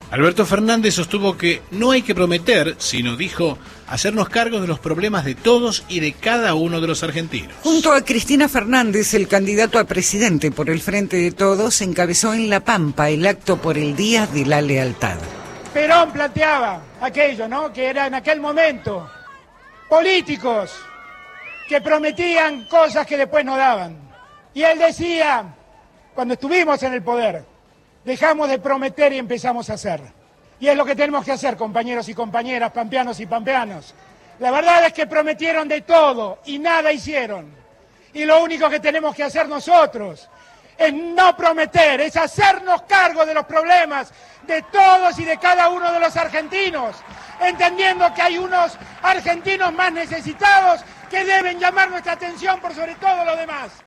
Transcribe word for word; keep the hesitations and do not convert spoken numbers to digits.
Alberto Fernández sostuvo que no hay que prometer, sino, dijo, hacernos cargos de los problemas de todos y de cada uno de los argentinos. Junto a Cristina Fernández, el candidato a presidente por el Frente de Todos encabezó en La Pampa el acto por el Día de la Lealtad. Perón planteaba aquello, ¿no? Que era en aquel momento políticos que prometían cosas que después no daban. Y él decía, cuando estuvimos en el poder, dejamos de prometer y empezamos a hacer. Y es lo que tenemos que hacer, compañeros y compañeras, pampeanos y pampeanos. La verdad es que prometieron de todo y nada hicieron. Y lo único que tenemos que hacer nosotros es no prometer, es hacernos cargo de los problemas de todos y de cada uno de los argentinos, entendiendo que hay unos argentinos más necesitados que deben llamar nuestra atención por sobre todo lo demás.